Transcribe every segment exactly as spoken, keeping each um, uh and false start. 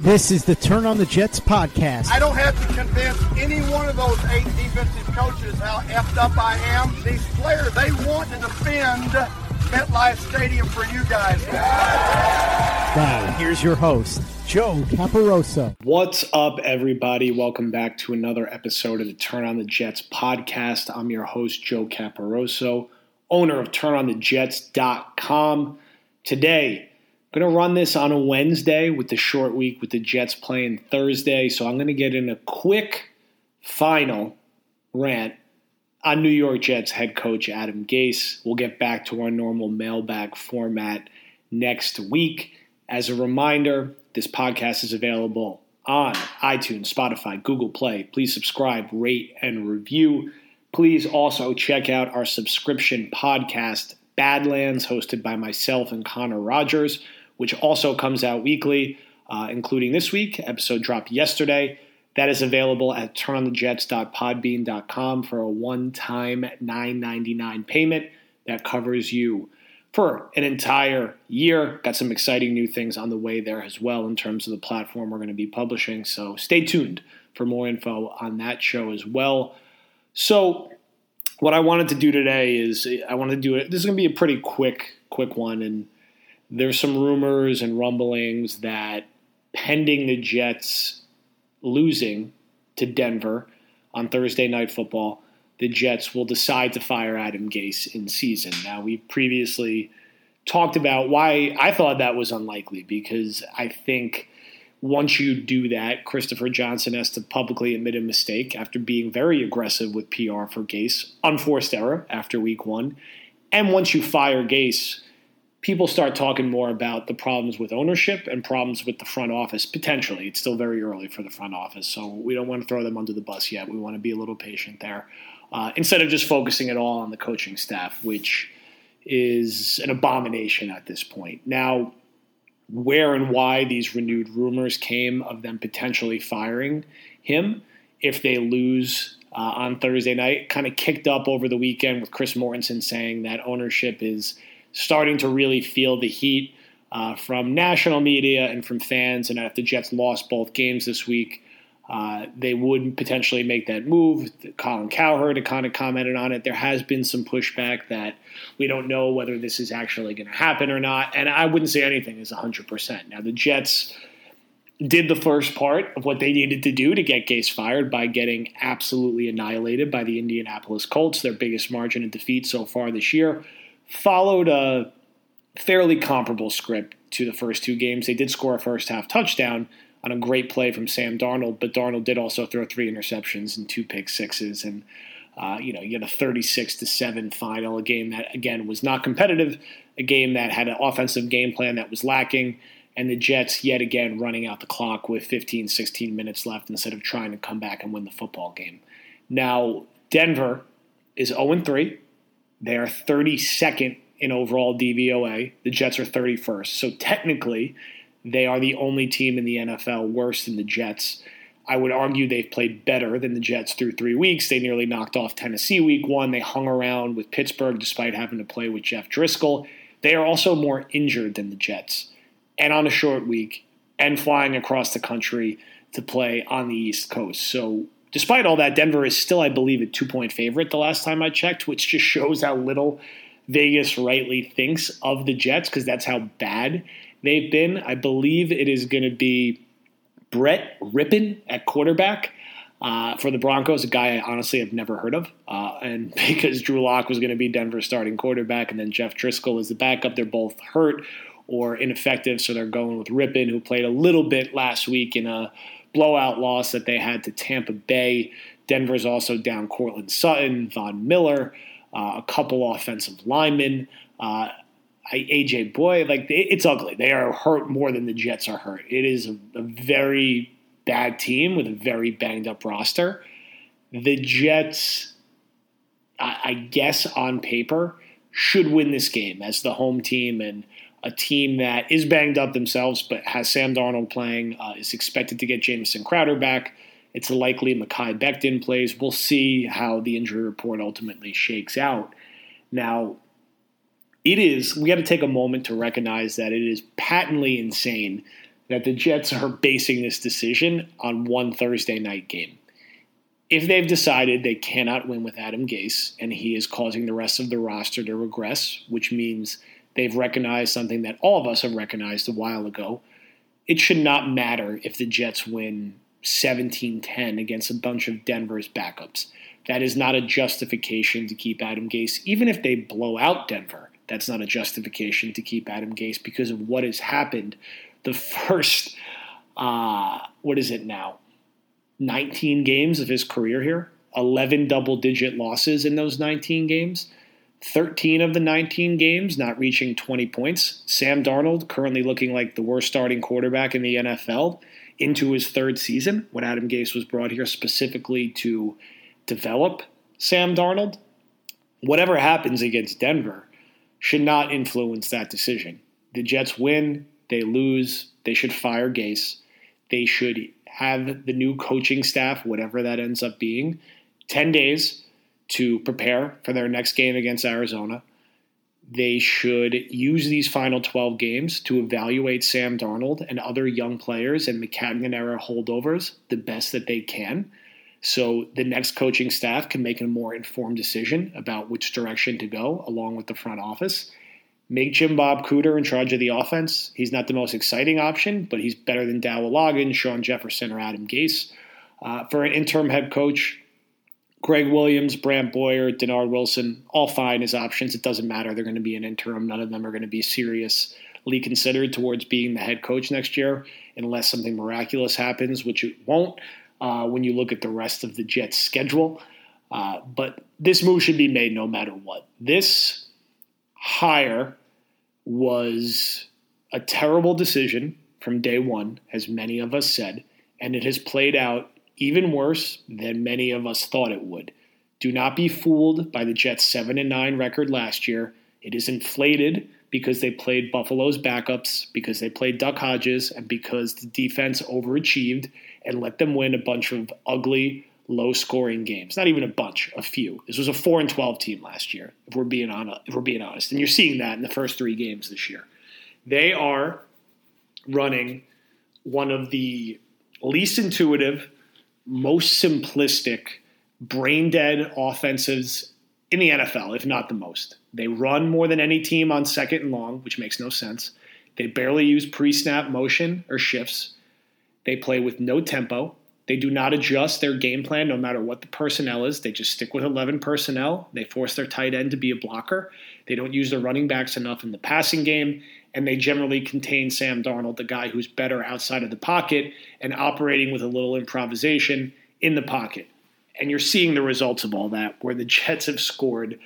This is the Turn on the Jets podcast. I don't have to convince any one of those eight defensive coaches how effed up I am. These players, they want to defend MetLife Stadium for you guys. Now, here's your host, Joe Caparoso. What's up, everybody? Welcome back to another episode of the Turn on the Jets podcast. I'm your host, Joe Caparoso, owner of turn on the jets dot com. Today, I'm going to run this on a Wednesday with the short week with the Jets playing Thursday. So I'm going to get in a quick final rant on New York Jets head coach Adam Gase. We'll get back to our normal mailbag format next week. As a reminder, this podcast is available on iTunes, Spotify, Google Play. Please subscribe, rate, and review. Please also check out our subscription podcast, Badlands, hosted by myself and Connor Rogers, which also comes out weekly, uh, including this week. Episode dropped yesterday. That is available at turn on the jets dot podbean dot com for a one-time nine ninety-nine payment that covers you for an entire year. Got some exciting new things on the way there as well in terms of the platform we're going to be publishing. So stay tuned for more info on that show as well. So what I wanted to do today is I wanted to do it. This is going to be a pretty quick, quick one. And there's some rumors and rumblings that pending the Jets losing to Denver on Thursday Night Football, the Jets will decide to fire Adam Gase in season. Now, we previously talked about why I thought that was unlikely, because I think once you do that, Christopher Johnson has to publicly admit a mistake after being very aggressive with P R for Gase, unforced error after week one. And once you fire Gase, people start talking more about the problems with ownership and problems with the front office, potentially. It's still very early for the front office, so we don't want to throw them under the bus yet. We want to be a little patient there. Uh, instead of just focusing it all on the coaching staff, which is an abomination at this point. Now, where and why these renewed rumors came of them potentially firing him if they lose uh, on Thursday night kind of kicked up over the weekend with Chris Mortensen saying that ownership is starting to really feel the heat uh, from national media and from fans. And if the Jets lost both games this week, uh, they would potentially make that move. Colin Cowherd had kind of commented on it. There has been some pushback that we don't know whether this is actually going to happen or not. And I wouldn't say anything is one hundred percent. Now, the Jets did the first part of what they needed to do to get Gase fired by getting absolutely annihilated by the Indianapolis Colts, their biggest margin of defeat so far this year. Followed a fairly comparable script to the first two games. They did score a first-half touchdown on a great play from Sam Darnold, but Darnold did also throw three interceptions and two pick sixes, and uh, you know, you had a thirty-six to seven final, a game that, again, was not competitive, a game that had an offensive game plan that was lacking, and the Jets, yet again, running out the clock with fifteen, sixteen minutes left instead of trying to come back and win the football game. Now, Denver is oh and three. They are thirty-second in overall D V O A. The Jets are thirty-first. So technically, they are the only team in the N F L worse than the Jets. I would argue they've played better than the Jets through three weeks. They nearly knocked off Tennessee week one. They hung around with Pittsburgh despite having to play with Jeff Driscoll. They are also more injured than the Jets, and on a short week, and flying across the country to play on the East Coast. So despite all that, Denver is still, I believe, a two-point favorite the last time I checked, which just shows how little Vegas rightly thinks of the Jets, because that's how bad they've been. I believe it is going to be Brett Rippon at quarterback uh, for the Broncos, a guy I honestly have never heard of. Uh, and because Drew Lock was going to be Denver's starting quarterback, and then Jeff Driscoll is the backup, they're both hurt or ineffective, so they're going with Rippon, who played a little bit last week in a blowout loss that they had to Tampa Bay. Denver's also down Cortland Sutton, Von Miller, uh, a couple offensive linemen, uh, A J Boyd. Like, it's ugly. They are hurt more than the Jets are hurt. It is a, a very bad team with a very banged up roster. The Jets, I, I guess on paper, should win this game as the home team, and a team that is banged up themselves but has Sam Darnold playing, uh, is expected to get Jamison Crowder back. It's likely Mekhi Becton plays. We'll see how the injury report ultimately shakes out. Now, it is, we got to take a moment to recognize that it is patently insane that the Jets are basing this decision on one Thursday night game. If they've decided they cannot win with Adam Gase and he is causing the rest of the roster to regress, which means they've recognized something that all of us have recognized a while ago, it should not matter if the Jets win seventeen ten against a bunch of Denver's backups. That is not a justification to keep Adam Gase. Even if they blow out Denver, that's not a justification to keep Adam Gase because of what has happened the first, uh, what is it now, nineteen games of his career here. eleven double-digit losses in those nineteen games. thirteen of the nineteen games not reaching twenty points. Sam Darnold currently looking like the worst starting quarterback in the N F L into his third season when Adam Gase was brought here specifically to develop Sam Darnold. Whatever happens against Denver should not influence that decision. The Jets win, they lose, they should fire Gase. They should have the new coaching staff, whatever that ends up being, ten days to prepare for their next game against Arizona. They should use these final twelve games to evaluate Sam Darnold and other young players and Maccagnan-era holdovers the best that they can, so the next coaching staff can make a more informed decision about which direction to go along with the front office. Make Jim Bob Cooter in charge of the offense. He's not the most exciting option, but he's better than Dowell Loggins, Sean Jefferson, or Adam Gase. Uh, for an interim head coach, Greg Williams, Brant Boyer, Denard Wilson, all fine as options. It doesn't matter. They're going to be an interim. None of them are going to be seriously considered towards being the head coach next year unless something miraculous happens, which it won't uh, when you look at the rest of the Jets' schedule. Uh, but this move should be made no matter what. This hire was a terrible decision from day one, as many of us said, and it has played out even worse than many of us thought it would. Do not be fooled by the Jets' seven and nine record last year. It is inflated because they played Buffalo's backups, because they played Duck Hodges, and because the defense overachieved and let them win a bunch of ugly, low-scoring games. Not even a bunch, a few. This was a four and twelve team last year, if we're being honest, if we're being honest. And you're seeing that in the first three games this year. They are running one of the least intuitive, most simplistic, brain-dead offenses in the N F L, if not the most. They run more than any team on second and long, which makes no sense. They barely use pre-snap motion or shifts. They play with no tempo. They do not adjust their game plan no matter what the personnel is. They just stick with eleven personnel. They force their tight end to be a blocker. They don't use their running backs enough in the passing game. And they generally contain Sam Darnold, the guy who's better outside of the pocket and operating with a little improvisation in the pocket. And you're seeing the results of all that, where the Jets have scored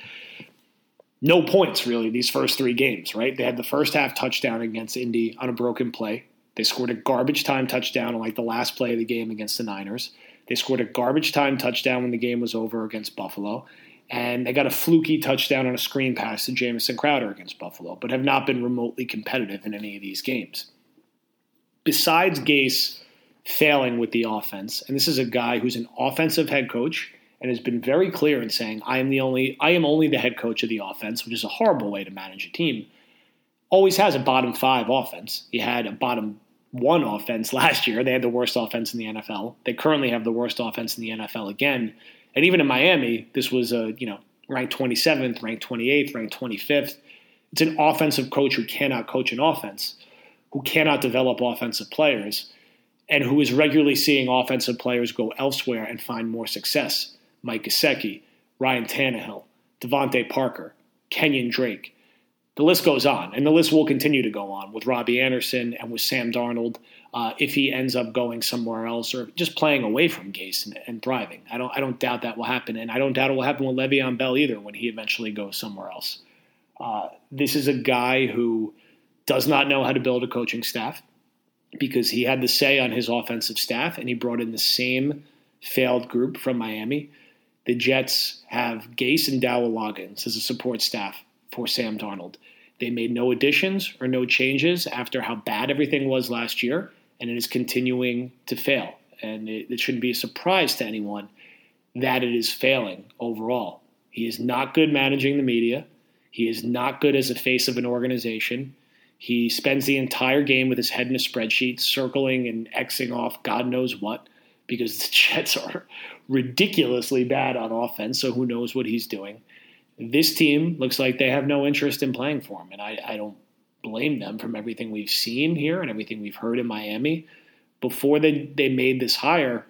no points, really, these first three games, right? They had the first half touchdown against Indy on a broken play. They scored a garbage time touchdown on like the last play of the game against the Niners. They scored a garbage time touchdown when the game was over against Buffalo. And they got a fluky touchdown on a screen pass to Jamison Crowder against Buffalo, but have not been remotely competitive in any of these games. Besides Gase failing with the offense, and this is a guy who's an offensive head coach and has been very clear in saying, I am the only, I am only the head coach of the offense, which is a horrible way to manage a team. Always has a bottom five offense. He had a bottom one offense last year. They had the worst offense in the N F L. They currently have the worst offense in the N F L again. And even in Miami, this was a, you know, ranked twenty-seventh, ranked twenty-eighth, ranked twenty-fifth. It's an offensive coach who cannot coach an offense, who cannot develop offensive players, and who is regularly seeing offensive players go elsewhere and find more success. Mike Gesicki, Ryan Tannehill, Devontae Parker, Kenyon Drake. The list goes on, and the list will continue to go on with Robbie Anderson and with Sam Darnold uh, if he ends up going somewhere else or just playing away from Gase and, and thriving. I don't I don't doubt that will happen, and I don't doubt it will happen with Le'Veon Bell either when he eventually goes somewhere else. Uh, this is a guy who does not know how to build a coaching staff because he had the say on his offensive staff, and he brought in the same failed group from Miami. The Jets have Gase and Dowell Loggins as a support staff for Sam Darnold. They made no additions or no changes after how bad everything was last year, and it is continuing to fail. And it, it shouldn't be a surprise to anyone that it is failing overall. He is not good managing the media. He is not good as a face of an organization. He spends the entire game with his head in a spreadsheet, circling and Xing off God knows what, because the Jets are ridiculously bad on offense, so who knows what he's doing. This team looks like they have no interest in playing for him, and I, I don't blame them from everything we've seen here and everything we've heard in Miami. Before they, they made this hire,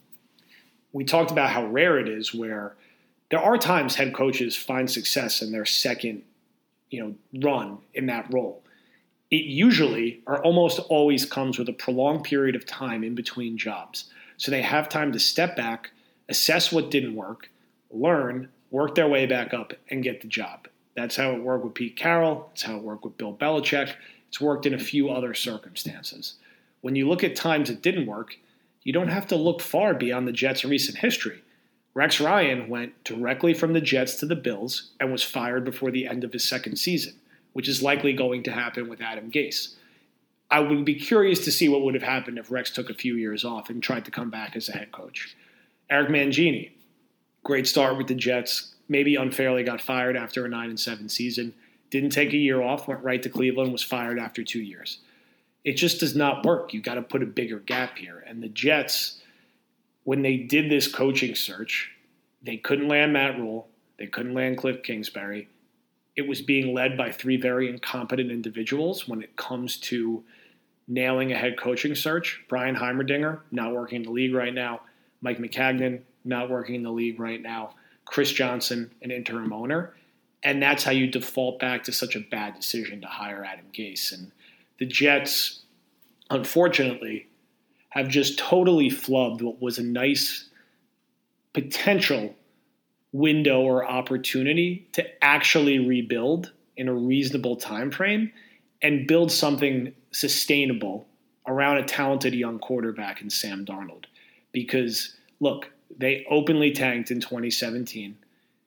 we talked about how rare it is where there are times head coaches find success in their second, you know, run in that role. It usually or almost always comes with a prolonged period of time in between jobs. So they have time to step back, assess what didn't work, learn, work their way back up, and get the job. That's how it worked with Pete Carroll. That's how it worked with Bill Belichick. It's worked in a few other circumstances. When you look at times it didn't work, you don't have to look far beyond the Jets' recent history. Rex Ryan went directly from the Jets to the Bills and was fired before the end of his second season, which is likely going to happen with Adam Gase. I would be curious to see what would have happened if Rex took a few years off and tried to come back as a head coach. Eric Mangini, great start with the Jets, maybe unfairly got fired after a nine and seven season, didn't take a year off, went right to Cleveland, was fired after two years. It just does not work. You got to put a bigger gap here. And the Jets, when they did this coaching search, they couldn't land Matt Rule, they couldn't land Cliff Kingsbury. It was being led by three very incompetent individuals when it comes to nailing a head coaching search. Brian Heimerdinger, not working in the league right now. Mike Maccagnan, not working in the league right now. Chris Johnson, an interim owner. And that's how you default back to such a bad decision to hire Adam Gase. And the Jets, unfortunately, have just totally flubbed what was a nice potential window or opportunity to actually rebuild in a reasonable time frame and build something sustainable around a talented young quarterback in Sam Darnold. Because, look, they openly tanked in twenty seventeen.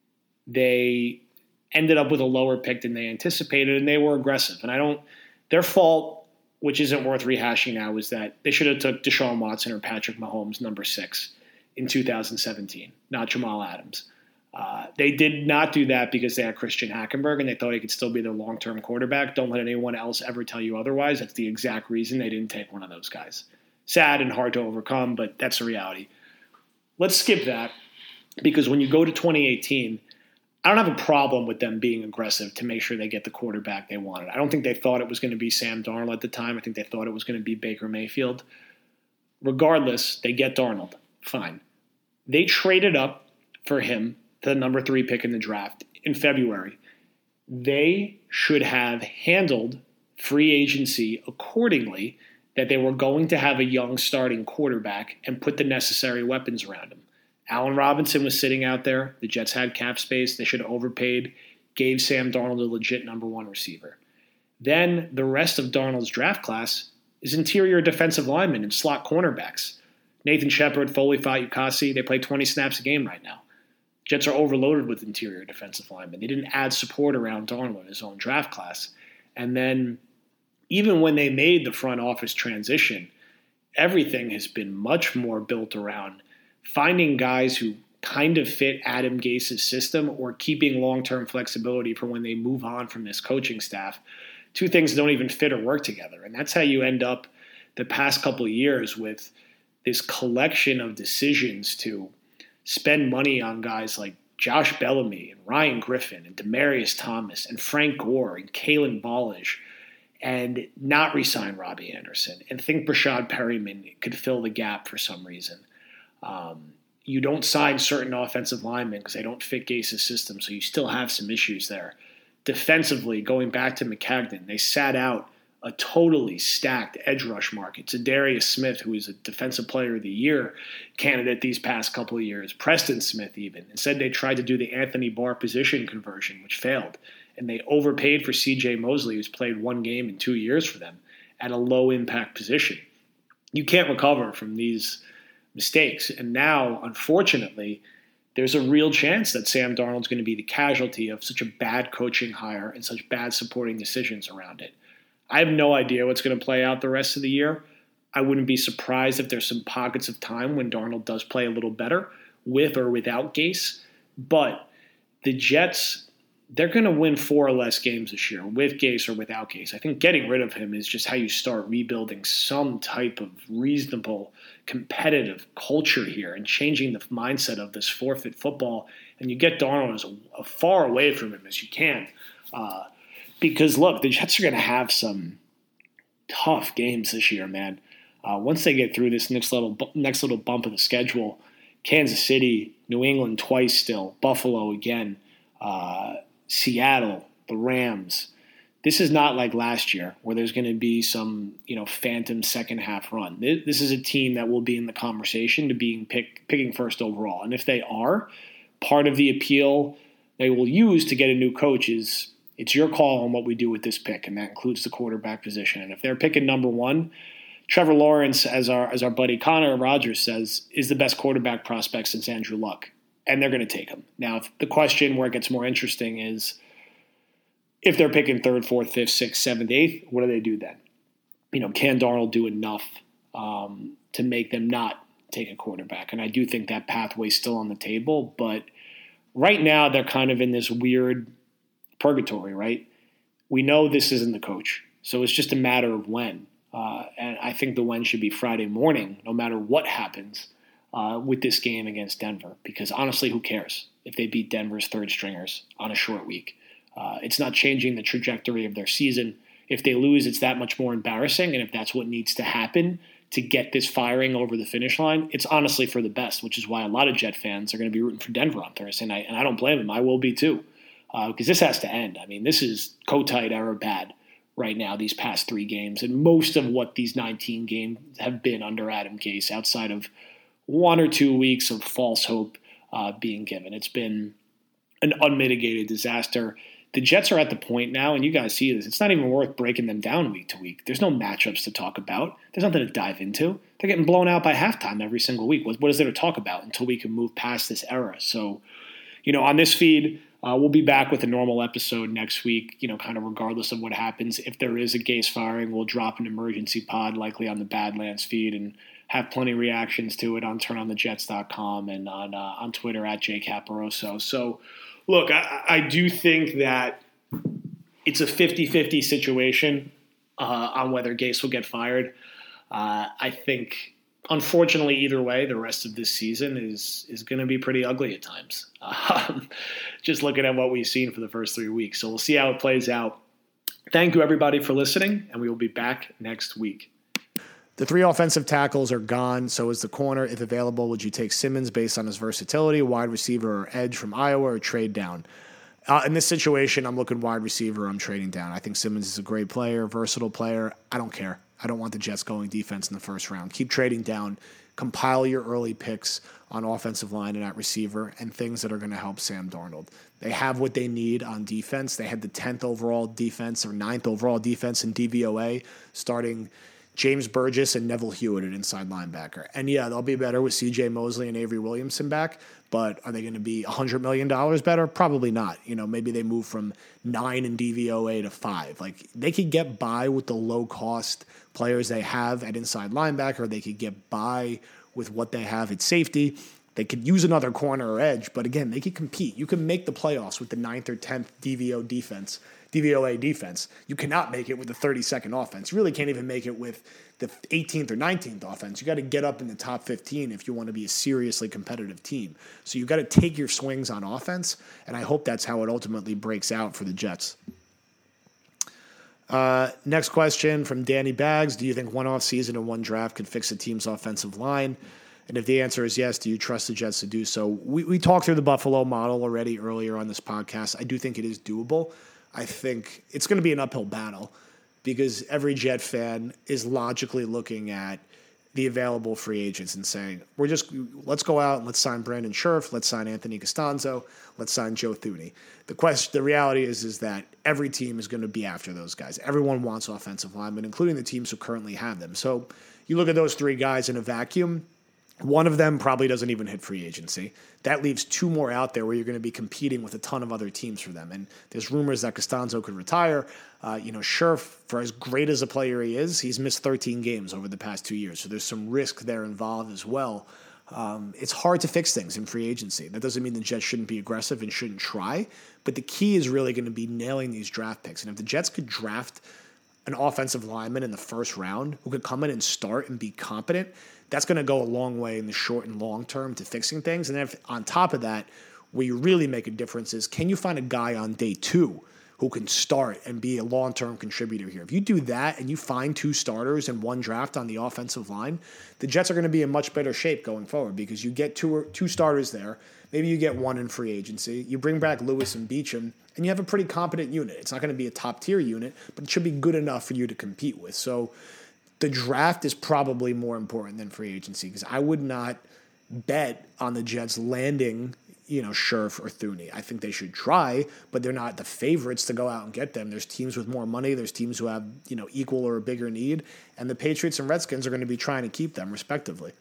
They ended up with a lower pick than they anticipated, and they were aggressive. And I don't – their fault, which isn't worth rehashing now, is that they should have took Deshaun Watson or Patrick Mahomes, number six, in two thousand seventeen, not Jamal Adams. Uh, they did not do that because they had Christian Hackenberg and they thought he could still be their long-term quarterback. Don't let anyone else ever tell you otherwise. That's the exact reason they didn't take one of those guys. Sad and hard to overcome, but that's the reality. Let's skip that because when you go to twenty eighteen, I don't have a problem with them being aggressive to make sure they get the quarterback they wanted. I don't think they thought it was going to be Sam Darnold at the time. I think they thought it was going to be Baker Mayfield. Regardless, they get Darnold. Fine. They traded up for him, the number three pick in the draft, in February. They should have handled free agency accordingly, that they were going to have a young starting quarterback and put the necessary weapons around him. Allen Robinson was sitting out there. The Jets had cap space. They should have overpaid, gave Sam Darnold a legit number one receiver. Then the rest of Darnold's draft class is interior defensive linemen and slot cornerbacks. Nathan Shepard, Foley Fatukasi, they play twenty snaps a game right now. Jets are overloaded with interior defensive linemen. They didn't add support around Darnold in his own draft class. And then even when they made the front office transition, everything has been much more built around finding guys who kind of fit Adam Gase's system or keeping long-term flexibility for when they move on from this coaching staff. Two things don't even fit or work together. And that's how you end up the past couple of years with this collection of decisions to spend money on guys like Josh Bellamy and Ryan Griffin and Demaryius Thomas and Frank Gore and Kalen Ballage and not re-sign Robbie Anderson and think Brashad Perryman could fill the gap for some reason. Um, you don't sign certain offensive linemen because they don't fit Gase's system, so you still have some issues there. Defensively, going back to Maccagnan, they sat out a totally stacked edge rush market. Zadarius Smith, who is a Defensive Player of the Year candidate these past couple of years, Preston Smith even. Instead, they tried to do the Anthony Barr position conversion, which failed. And they overpaid for C J Mosley, who's played one game in two years for them, at a low-impact position. You can't recover from these mistakes. And now, unfortunately, there's a real chance that Sam Darnold's going to be the casualty of such a bad coaching hire and such bad supporting decisions around it. I have no idea what's going to play out the rest of the year. I wouldn't be surprised if there's some pockets of time when Darnold does play a little better with or without Gase. But the Jets they're going to win four or less games this year, with Gase or without Gase. I think getting rid of him is just how you start rebuilding some type of reasonable, competitive culture here and changing the mindset of this forfeit football. And you get Darnold as, as far away from him as you can. Uh, because, look, the Jets are going to have some tough games this year, man. Uh, once they get through this next little next little bump of the schedule, Kansas City, New England twice still, Buffalo again, uh, Seattle, the Rams. This is not like last year where there's going to be some, you know, phantom second half run. This is a team that will be in the conversation to being pick, picking first overall. And if they are, part of the appeal they will use to get a new coach is it's your call on what we do with this pick, and that includes the quarterback position. And if they're picking number one, Trevor Lawrence, as our as our buddy Connor Rogers says, is the best quarterback prospect since Andrew Luck. And they're going to take him. Now, if the question where it gets more interesting is if they're picking third, fourth, fifth, sixth, seventh, eighth, what do they do then? You know, can Darnold do enough um, to make them not take a quarterback? And I do think that pathway's still on the table. But right now, they're kind of in this weird purgatory, right? We know this isn't the coach. So it's just a matter of when. Uh, and I think the when should be Friday morning, no matter what happens. Uh, with this game against Denver, because honestly, who cares if they beat Denver's third stringers on a short week? Uh, it's not changing the trajectory of their season. If they lose, it's that much more embarrassing, and if that's what needs to happen to get this firing over the finish line, it's honestly for the best, which is why a lot of Jet fans are going to be rooting for Denver on Thursday night, and I don't blame them. I will be too, uh, because this has to end. I mean, this is Kotite era bad right now, these past three games, and most of what these nineteen games have been under Adam Gase, outside of one or two weeks of false hope uh, being given. It's been an unmitigated disaster. The Jets are at the point now, and you guys see this, it's not even worth breaking them down week to week. There's no matchups to talk about. There's nothing to dive into. They're getting blown out by halftime every single week. What, what is there to talk about until we can move past this era? So, you know, on this feed, uh, we'll be back with a normal episode next week, you know, kind of regardless of what happens. If there is a Gase firing, we'll drop an emergency pod likely on the Badlands feed and have plenty of reactions to it on turn on the jets dot com and on uh, on Twitter at J Caparoso. So, look, I, I do think that it's a fifty-fifty situation uh, on whether Gase will get fired. Uh, I think, unfortunately, either way, the rest of this season is is going to be pretty ugly at times. Um, just looking at what we've seen for the first three weeks. So we'll see how it plays out. Thank you, everybody, for listening, and we will be back next week. The three offensive tackles are gone, so is the corner. If available, would you take Simmons based on his versatility, wide receiver or edge from Iowa, or trade down? Uh, in this situation, I'm looking wide receiver. I'm trading down. I think Simmons is a great player, versatile player. I don't care. I don't want the Jets going defense in the first round. Keep trading down. Compile your early picks on offensive line and at receiver and things that are going to help Sam Darnold. They have what they need on defense. They had the tenth overall defense or ninth overall defense in D V O A, starting James Burgess and Neville Hewitt at inside linebacker. And yeah, they'll be better with C J Mosley and Avery Williamson back, but are they going to be one hundred million dollars better? Probably not. You know, maybe they move from nine in D V O A to five. Like, they could get by with the low-cost players they have at inside linebacker. They could get by with what they have at safety. They could use another corner or edge, but again, they could compete. You can make the playoffs with the ninth or tenth D V O defense. D V O A defense. You cannot make it with the thirty-second offense. You really can't even make it with the eighteenth or nineteenth offense. You got to get up in the top fifteen if you want to be a seriously competitive team. So you got to take your swings on offense, and I hope that's how it ultimately breaks out for the Jets. Uh, next question from Danny Baggs. Do you think one off season and one draft could fix a team's offensive line? And if the answer is yes, do you trust the Jets to do so? We, we talked through the Buffalo model already earlier on this podcast. I do think it is doable. I think it's going to be an uphill battle because every Jet fan is logically looking at the available free agents and saying, we're just, let's go out and let's sign Brandon Scherff, let's sign Anthony Costanzo, let's sign Joe Thuney. The question, the reality is, is that every team is going to be after those guys. Everyone wants offensive linemen, including the teams who currently have them. So you look at those three guys in a vacuum, one of them probably doesn't even hit free agency. That leaves two more out there where you're going to be competing with a ton of other teams for them. And there's rumors that Costanzo could retire. Uh, you know, Scherff, for as great as a player he is, he's missed thirteen games over the past two years. So there's some risk there involved as well. Um, it's hard to fix things in free agency. That doesn't mean the Jets shouldn't be aggressive and shouldn't try, but the key is really going to be nailing these draft picks. And if the Jets could draft an offensive lineman in the first round who could come in and start and be competent, that's going to go a long way in the short and long term to fixing things. And then if on top of that, where you really make a difference is, can you find a guy on day two who can start and be a long-term contributor here? If you do that and you find two starters in one draft on the offensive line, the Jets are going to be in much better shape going forward because you get two or, two starters there. Maybe you get one in free agency. You bring back Lewis and Beachum, and you have a pretty competent unit. It's not going to be a top-tier unit, but it should be good enough for you to compete with. So the draft is probably more important than free agency because I would not bet on the Jets landing you know, Scherf or Thuney. I think they should try, but they're not the favorites to go out and get them. There's teams with more money. There's teams who have, you know, equal or a bigger need. And the Patriots and Redskins are going to be trying to keep them, respectively.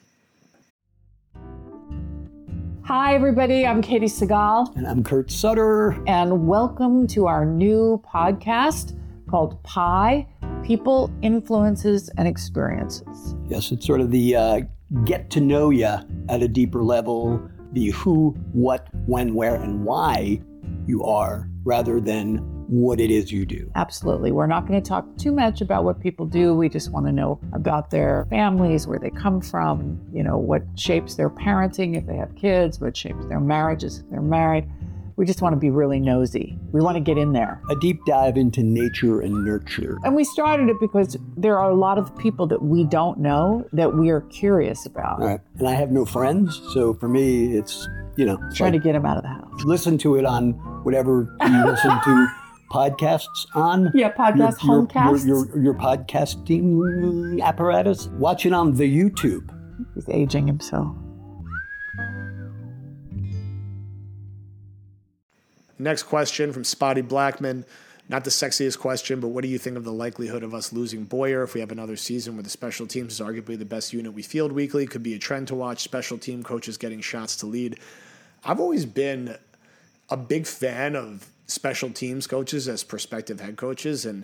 Hi, everybody. I'm Katie Segal. And I'm Kurt Sutter. And welcome to our new podcast called Pi, People, Influences, and Experiences. Yes, it's sort of the uh, get to know you at a deeper level, the who, what, when, where, and why you are, rather than what it is you do. Absolutely. We're not going to talk too much about what people do. We just want to know about their families, where they come from, you know, what shapes their parenting if they have kids, what shapes their marriages if they're married. We just want to be really nosy. We want to get in there. A deep dive into nature and nurture. And we started it because there are a lot of people that we don't know that we are curious about. All right. And I have no friends, so for me, it's, you know. Trying like, to get them out of the house. Listen to it on whatever you listen to podcasts on. Yeah, podcast, your, homecasts. Your, your, your podcasting apparatus. Watch it on the YouTube. He's aging himself. Next question from Spotty Blackman. Not the sexiest question, but what do you think of the likelihood of us losing Boyer if we have another season where the special teams is arguably the best unit we field weekly? Could be a trend to watch, special team coaches getting shots to lead. I've always been a big fan of special teams coaches as prospective head coaches, and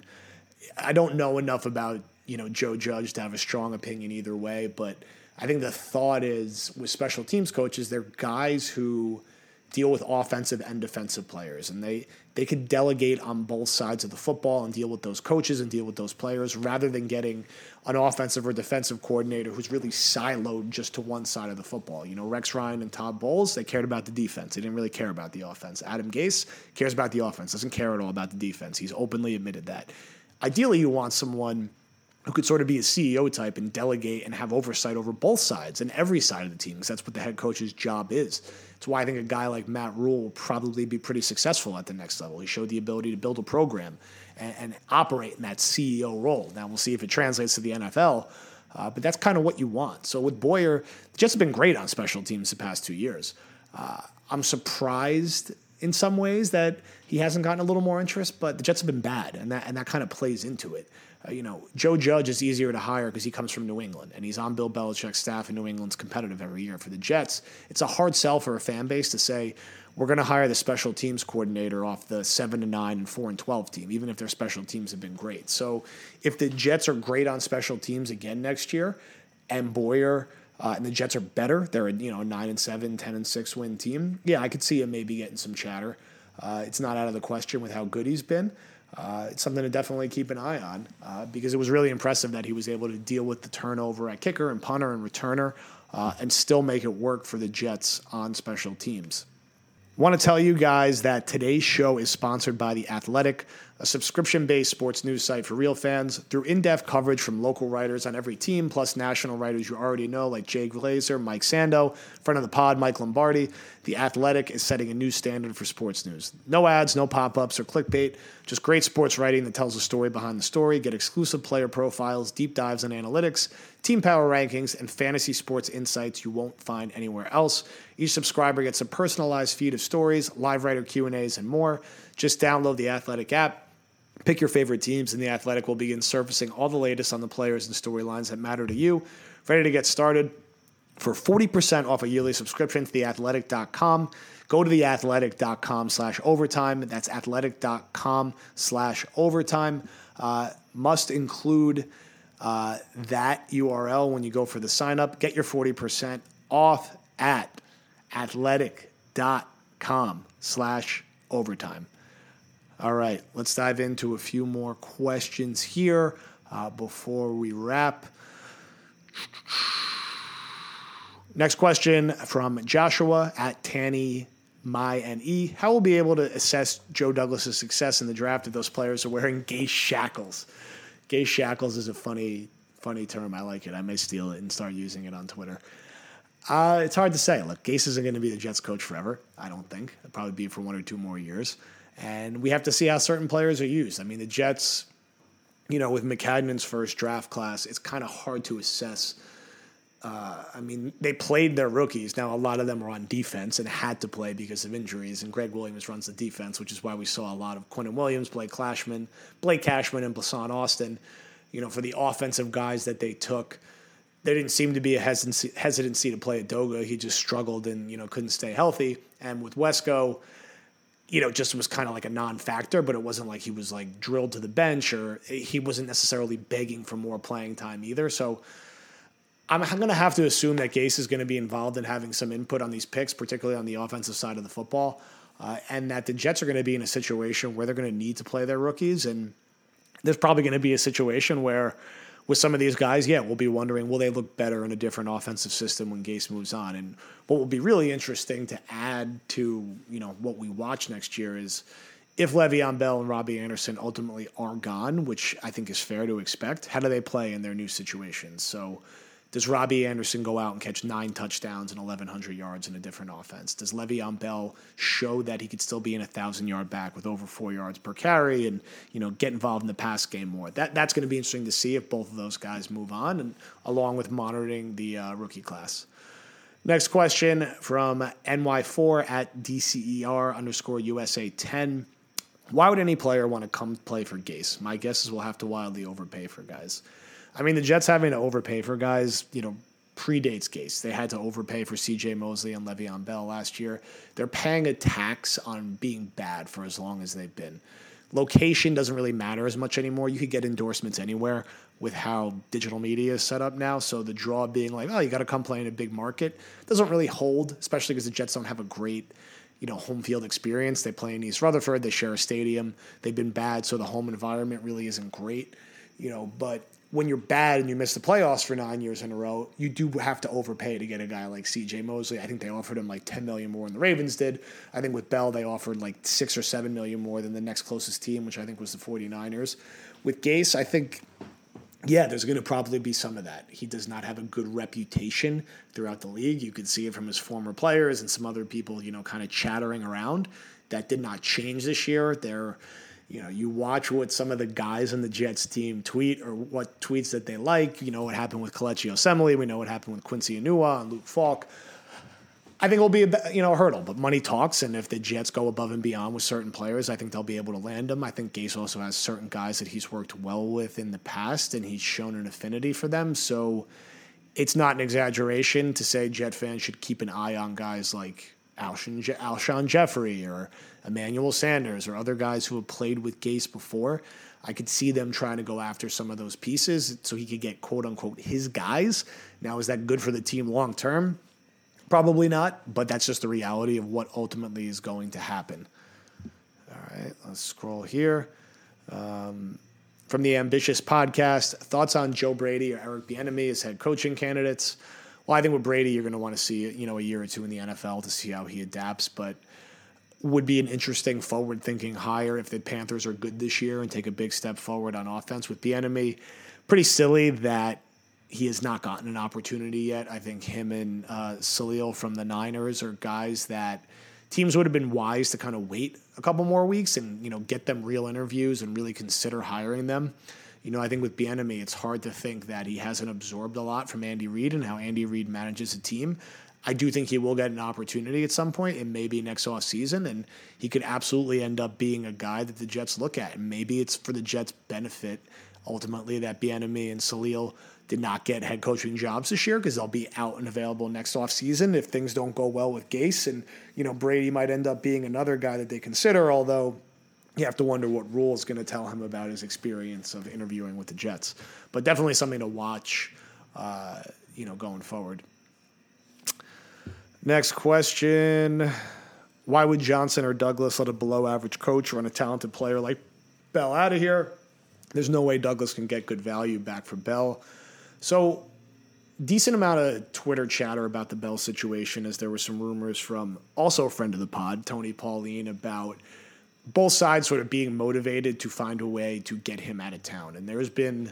I don't know enough about, you know, Joe Judge to have a strong opinion either way, but I think the thought is with special teams coaches, they're guys who deal with offensive and defensive players, and they they could delegate on both sides of the football and deal with those coaches and deal with those players rather than getting an offensive or defensive coordinator who's really siloed just to one side of the football. You know, Rex Ryan and Todd Bowles, they cared about the defense. They didn't really care about the offense. Adam Gase cares about the offense, doesn't care at all about the defense. He's openly admitted that. Ideally, you want someone who could sort of be a C E O type and delegate and have oversight over both sides and every side of the team, because that's what the head coach's job is. It's why I think a guy like Matt Rule will probably be pretty successful at the next level. He showed the ability to build a program and, and operate in that C E O role. Now we'll see if it translates to the N F L, uh, but that's kind of what you want. So with Boyer, the Jets have been great on special teams the past two years. Uh, I'm surprised in some ways that he hasn't gotten a little more interest, but the Jets have been bad, and that and that kind of plays into it. Uh, you know, Joe Judge is easier to hire because he comes from New England, and he's on Bill Belichick's staff, and New England's competitive every year. For the Jets, it's a hard sell for a fan base to say, we're going to hire the special teams coordinator off the seven and nine and four and twelve team, even if their special teams have been great. So if the Jets are great on special teams again next year, and Boyer uh, and the Jets are better, they're a, you know, a nine and seven, ten and six win team, yeah, I could see him maybe getting some chatter. Uh, it's not out of the question with how good he's been. Uh, it's something to definitely keep an eye on uh, because it was really impressive that he was able to deal with the turnover at kicker and punter and returner uh, and still make it work for the Jets on special teams. I want to tell you guys that today's show is sponsored by The Athletic, a subscription-based sports news site for real fans. Through in-depth coverage from local writers on every team, plus national writers you already know like Jay Glazer, Mike Sando, friend of the pod, Mike Lombardi, The Athletic is setting a new standard for sports news. No ads, no pop-ups or clickbait, just great sports writing that tells the story behind the story. Get exclusive player profiles, deep dives on analytics, team power rankings, and fantasy sports insights you won't find anywhere else. Each subscriber gets a personalized feed of stories, live writer Q and A's, and more. Just download the Athletic app, pick your favorite teams, and the Athletic will begin surfacing all the latest on the players and storylines that matter to you. Ready to get started? For forty percent off a yearly subscription to the athletic dot com, go to the athletic dot com slash overtime. That's athletic dot com slash overtime. Uh, must include uh, that U R L when you go for the sign up. Get your forty percent off at athletic.com slash overtime. All right, let's dive into a few more questions here uh, before we wrap. Next question from Joshua at Tanny My and E. How will be able to assess Joe Douglas's success in the draft if those players are wearing gay shackles? Gay shackles is a funny, funny term. I like it. I may steal it and start using it on Twitter. Uh, it's hard to say. Look, Gase isn't going to be the Jets coach forever, I don't think. It'll probably be for one or two more years. And we have to see how certain players are used. I mean, the Jets, you know, with McCagnon's first draft class, it's kind of hard to assess. Uh, I mean, they played their rookies. Now, a lot of them were on defense and had to play because of injuries, and Greg Williams runs the defense, which is why we saw a lot of Quinnen Williams, Blake Cashman, Blake Cashman, and Blasson Austin. You know, for the offensive guys that they took, there didn't seem to be a hesitancy, hesitancy to play Adoga. He just struggled and, you know, couldn't stay healthy. And with Wesco, you know, just was kind of like a non-factor, but it wasn't like he was like drilled to the bench, or he wasn't necessarily begging for more playing time either. So I'm going to have to assume that Gase is going to be involved in having some input on these picks, particularly on the offensive side of the football, uh, and that the Jets are going to be in a situation where they're going to need to play their rookies. And there's probably going to be a situation where with some of these guys, yeah, we'll be wondering, will they look better in a different offensive system when Gase moves on? And what will be really interesting to add to, you know, what we watch next year is if Le'Veon Bell and Robbie Anderson ultimately are gone, which I think is fair to expect, how do they play in their new situations? So does Robbie Anderson go out and catch nine touchdowns and eleven hundred yards in a different offense? Does Le'Veon Bell show that he could still be an one thousand-yard back with over four yards per carry and, you know, get involved in the pass game more? That That's going to be interesting to see if both of those guys move on, and along with monitoring the uh, rookie class. Next question from N Y four at D C E R underscore U S A ten. Why would any player want to come play for Gase? My guess is we'll have to wildly overpay for guys. I mean, the Jets having to overpay for guys, you know, predates Gase. They had to overpay for C J Mosley and Le'Veon Bell last year. They're paying a tax on being bad for as long as they've been. Location doesn't really matter as much anymore. You could get endorsements anywhere with how digital media is set up now. So the draw being like, oh, you got to come play in a big market doesn't really hold, especially because the Jets don't have a great, you know, home field experience. They play in East Rutherford. They share a stadium. They've been bad, so the home environment really isn't great, you know, but when you're bad and you miss the playoffs for nine years in a row, you do have to overpay to get a guy like C J Mosley. I think they offered him like ten million dollars more than the Ravens did. I think with Bell, they offered like six or seven million dollars more than the next closest team, which I think was the 49ers. With Gase, I think, yeah, there's going to probably be some of that. He does not have a good reputation throughout the league. You could see it from his former players and some other people, you know, kind of chattering around. That did not change this year. They're You know, you watch what some of the guys on the Jets team tweet or what tweets that they like. You know what happened with Kelechi Osemele. We know what happened with Quincy Enunwa and Luke Falk. I think it'll be a, you know, a hurdle, but money talks, and if the Jets go above and beyond with certain players, I think they'll be able to land them. I think Gase also has certain guys that he's worked well with in the past, and he's shown an affinity for them. So it's not an exaggeration to say Jet fans should keep an eye on guys like Alshon, Alshon Jeffrey or Emmanuel Sanders or other guys who have played with Gase before. I could see them trying to go after some of those pieces so he could get, quote-unquote, his guys. Now, is that good for the team long-term? Probably not, but that's just the reality of what ultimately is going to happen. All right, let's scroll here. Um, from the Ambitious Podcast, thoughts on Joe Brady or Eric Bieniemy as head coaching candidates? Well, I think with Brady, you're going to want to see, you know, a year or two in the N F L to see how he adapts, but would be an interesting forward-thinking hire if the Panthers are good this year and take a big step forward on offense. With Bieniemy, pretty silly that he has not gotten an opportunity yet. I think him and uh, Salil from the Niners are guys that teams would have been wise to kind of wait a couple more weeks and, you know, get them real interviews and really consider hiring them. You know, I think with Bieniemy, it's hard to think that he hasn't absorbed a lot from Andy Reid and how Andy Reid manages a team. I do think he will get an opportunity at some point, and maybe next offseason, and he could absolutely end up being a guy that the Jets look at. And maybe it's for the Jets' benefit, ultimately, that Bieniemy and Salil did not get head coaching jobs this year because they'll be out and available next offseason if things don't go well with Gase. And, you know, Brady might end up being another guy that they consider, although you have to wonder what Rule is going to tell him about his experience of interviewing with the Jets. But definitely something to watch, uh, you know, going forward. Next question. Why would Johnson or Douglas let a below-average coach run a talented player like Bell out of here? There's no way Douglas can get good value back for Bell. So, decent amount of Twitter chatter about the Bell situation, as there were some rumors from also a friend of the pod, Tony Pauline, about both sides sort of being motivated to find a way to get him out of town. And there's been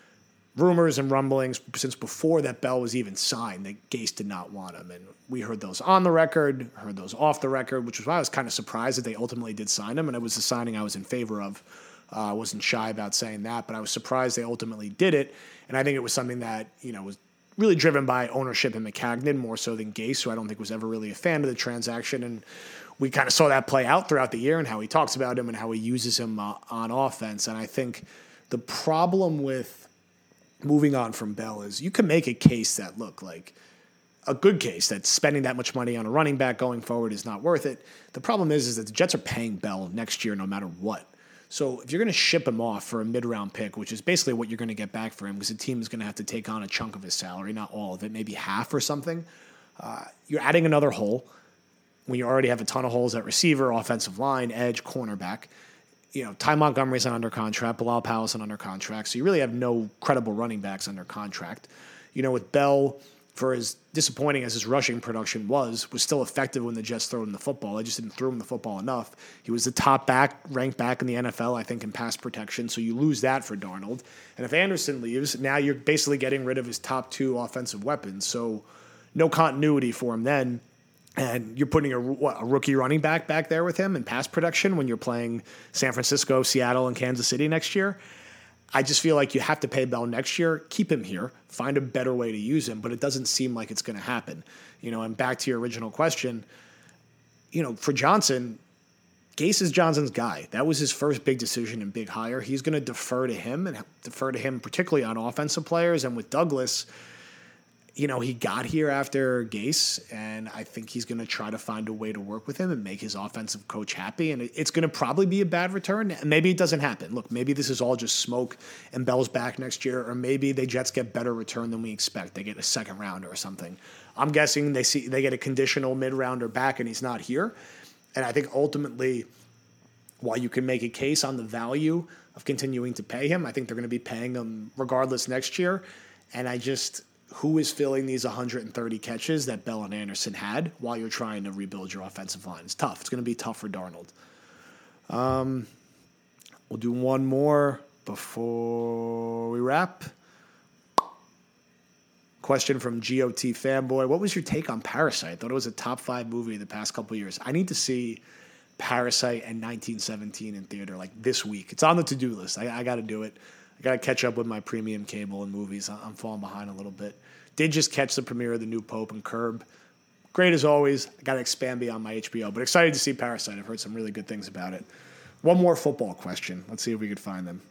rumors and rumblings since before that Bell was even signed that Gase did not want him. And we heard those on the record, heard those off the record, which was why I was kind of surprised that they ultimately did sign him. And it was a signing I was in favor of. I uh, wasn't shy about saying that, but I was surprised they ultimately did it. And I think it was something that, you know, was really driven by ownership in Maccagnan more so than Gase, who I don't think was ever really a fan of the transaction. And we kind of saw that play out throughout the year and how he talks about him and how he uses him uh, on offense. And I think the problem with moving on from Bell is you can make a case that, look, like a good case that spending that much money on a running back going forward is not worth it. The problem is, is that the Jets are paying Bell next year no matter what. So if you're going to ship him off for a mid-round pick, which is basically what you're going to get back for him because the team is going to have to take on a chunk of his salary, not all of it, maybe half or something, uh, you're adding another hole when you already have a ton of holes at receiver, offensive line, edge, cornerback. You know, Ty Montgomery's not under contract, Bilal Powell's not under contract, so you really have no credible running backs under contract. You know, with Bell, for as disappointing as his rushing production was, was still effective when the Jets threw him the football. They just didn't throw him the football enough. He was the top back, ranked back in the N F L, I think, in pass protection, so you lose that for Darnold. And if Anderson leaves, now you're basically getting rid of his top two offensive weapons, so no continuity for him then. And you're putting a, what, a rookie running back back there with him in pass protection when you're playing San Francisco, Seattle, and Kansas City next year. I just feel like you have to pay Bell next year, keep him here, find a better way to use him, but it doesn't seem like it's going to happen. You know, and back to your original question, you know, for Johnson, Gase is Johnson's guy. That was his first big decision and big hire. He's going to defer to him and defer to him particularly on offensive players. And with Douglas, you know, he got here after Gase, and I think he's going to try to find a way to work with him and make his offensive coach happy. And it's going to probably be a bad return. Maybe it doesn't happen. Look, maybe this is all just smoke and Bell's back next year, or maybe the Jets get better return than we expect. They get a second rounder or something. I'm guessing they see they get a conditional mid-rounder back and he's not here. And I think ultimately, while you can make a case on the value of continuing to pay him, I think they're going to be paying him regardless next year. And I just... who is filling these one hundred thirty catches that Bell and Anderson had while you're trying to rebuild your offensive line? It's tough. It's going to be tough for Darnold. Um, we'll do one more before we wrap. Question from G O T Fanboy. What was your take on Parasite? I thought it was a top five movie the past couple of years. I need to see Parasite and nineteen seventeen in theater like this week. It's on the to-do list. I, I got to do it. I got to catch up with my premium cable and movies. I'm falling behind a little bit. Did just catch the premiere of The New Pope and Curb. Great as always. I got to expand beyond my H B O, but excited to see Parasite. I've heard some really good things about it. One more football question. Let's see if we could find them.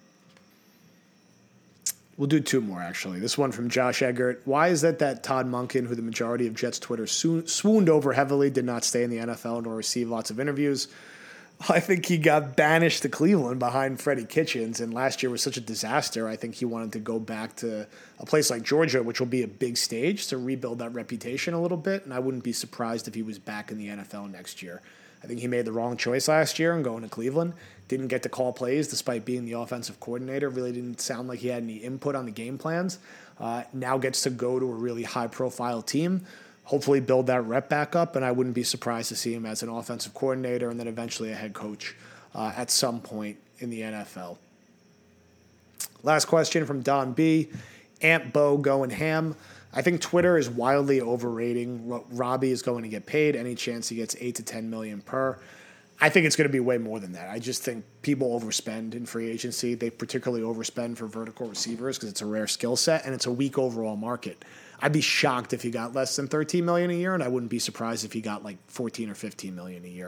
We'll do two more, actually. This one from Josh Eggert. Why is it that Todd Monken, who the majority of Jets Twitter swooned over heavily, did not stay in the N F L nor receive lots of interviews? I think he got banished to Cleveland behind Freddie Kitchens, and last year was such a disaster. I think he wanted to go back to a place like Georgia, which will be a big stage, to rebuild that reputation a little bit, and I wouldn't be surprised if he was back in the N F L next year. I think he made the wrong choice last year and going to Cleveland. Didn't get to call plays despite being the offensive coordinator. Really didn't sound like he had any input on the game plans. Uh, now gets to go to a really high-profile team. Hopefully build that rep back up, and I wouldn't be surprised to see him as an offensive coordinator and then eventually a head coach uh, at some point in the N F L. Last question from Don B. Ant Bo going ham. I think Twitter is wildly overrating what Robbie is going to get paid. Any chance he gets eight to ten million per? I think it's going to be way more than that. I just think people overspend in free agency. They particularly overspend for vertical receivers because it's a rare skill set and it's a weak overall market. I'd be shocked if he got less than thirteen million dollars a year, and I wouldn't be surprised if he got like fourteen or fifteen million dollars a year.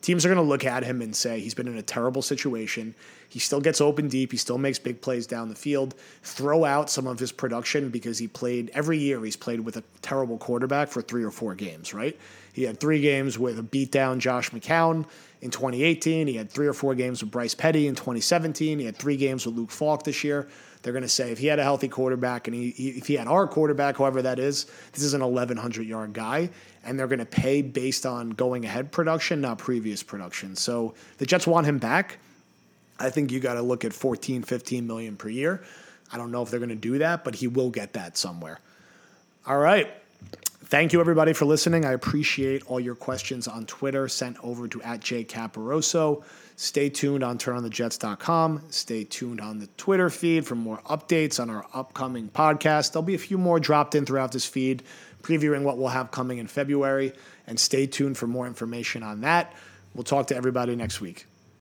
teams are going to look at him and say he's been in a terrible situation. He still gets open deep. He still makes big plays down the field. Throw out some of his production because he played every year. He's played with a terrible quarterback for three or four games, right? He had three games with a beatdown Josh McCown in twenty eighteen. He had three or four games with Bryce Petty in twenty seventeen. He had three games with Luke Falk this year. They're going to say if he had a healthy quarterback and he, he if he had our quarterback, whoever that is, this is an eleven hundred yard guy, and they're going to pay based on going ahead production, not previous production. So the Jets want him back. I think you got to look at fourteen, fifteen million per year. I don't know if they're going to do that, but he will get that somewhere. All right. Thank you, everybody, for listening. I appreciate all your questions on Twitter sent over to at J Caparoso. Stay tuned on turn on the jets dot com. Stay tuned on the Twitter feed for more updates on our upcoming podcast. There'll be a few more dropped in throughout this feed, previewing what we'll have coming in February. And stay tuned for more information on that. We'll talk to everybody next week.